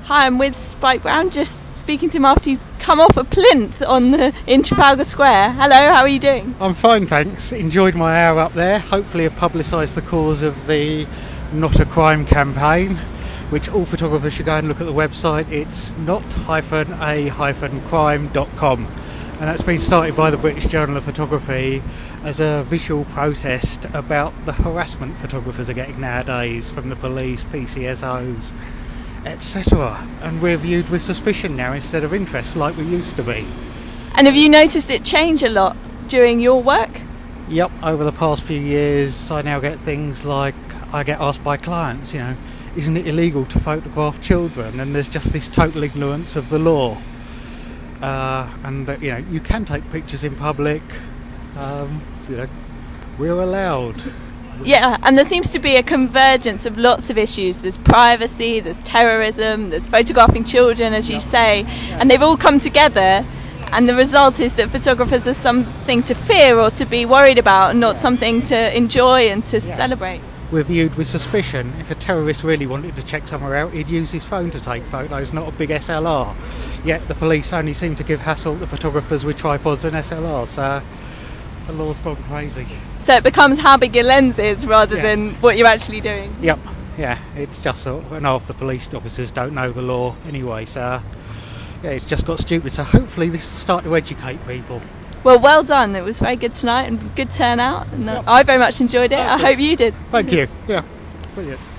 Hi, I'm with Spike Brown, just speaking to him after you come off a plinth in Trafalgar Square. Hello, how are you doing? I'm fine, thanks. Enjoyed my hour up there. Hopefully have publicised the cause of the Not a Crime campaign, which all photographers should go and look at the website. It's not-a-crime.com, and that's been started by the British Journal of Photography as a visual protest about the harassment photographers are getting nowadays from the police, PCSOs, etc. And we're viewed with suspicion now instead of interest like we used to be. And have you noticed it change a lot during your work? Yep, over the past few years I now get things like, I get asked by clients, isn't it illegal to photograph children? And there's just this total ignorance of the law. And that, you can take pictures in public, we're allowed. Yeah, and there seems to be a convergence of lots of issues. There's privacy, there's terrorism, there's photographing children, as you say, and they've all come together, and the result is that photographers are something to fear or to be worried about, and not something to enjoy and to celebrate. We're viewed with suspicion. If a terrorist really wanted to check somewhere out, he'd use his phone to take photos, not a big SLR. Yet the police only seem to give hassle to photographers with tripods and SLRs, so the law's gone crazy. So it becomes how big your lens is rather than what you're actually doing. Yep, yeah, it's just sort of, and half the police officers don't know the law anyway, so it's just got stupid. So hopefully this will start to educate people. Well done. It was very good tonight and good turnout, and I very much enjoyed it. I hope you did. Thank you. Yeah, brilliant.